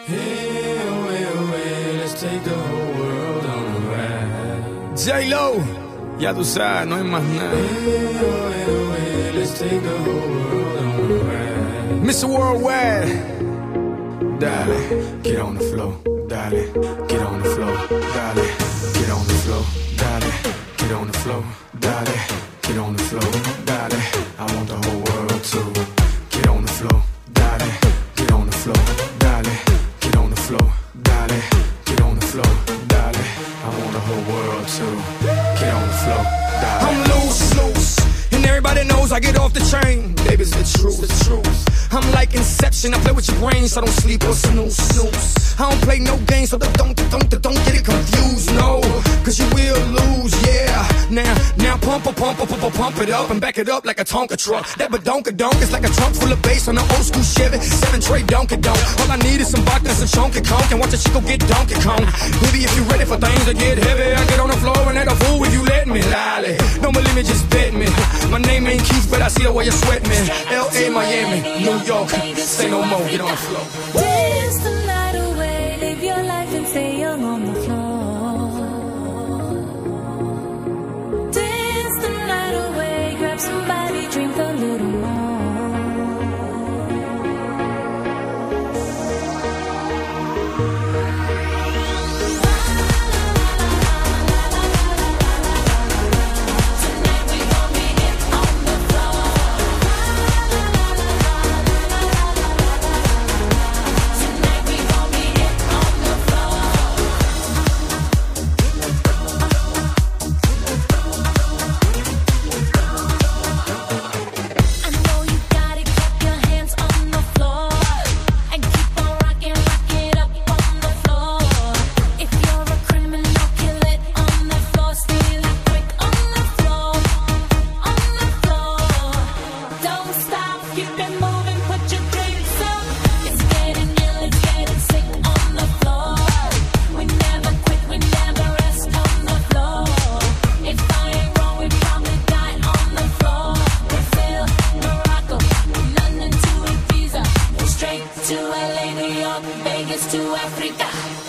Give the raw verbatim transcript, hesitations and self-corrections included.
Hey, away, away, let's take the whole world on a ride. J-Lo, ya tú sabes, no hay más nada. Hey, away, away, let's take the whole world on a ride. Mister Worldwide, dale, get on the floor, dale, get on the floor, dale, get on the floor, dale, get on the floor, dale, get on the floor, dale. I want the whole world to get on the floor, dale, get on the floor, dale, get on the floor, dale, get on the floor, dale. I want the whole world to get on the floor, dale. I'm loose, loose, and everybody knows I get off the train. Baby's the truth, the truth. I'm like Inception, I play with your brain, so don't sleep or snooze, snooze. I don't play no games, so don't, don't, don't get it confused, no. Cause you will lose, yeah. Now, now pump, pump, pump, pump, pump it up and back it up like a Tonka truck. That badonka-donk is like a trunk full of bass on an old school Chevy, seven tray Donkey-Donk. All I need is some vodka and some chunky conk, and watch a chico get Donkey Kong. Baby, if you ready for things to get heavy, I get on the floor and act a fool if you let me, lolly. Don't believe me, just bet me. My name ain't Keith, but I see the way you sweat me. L A, Miami, New York, say no more, get on the floor. Dance the night away, live your life and stay young on the floor. Dance the night away, grab somebody, drink a little more. To L A, New York, Vegas to Africa.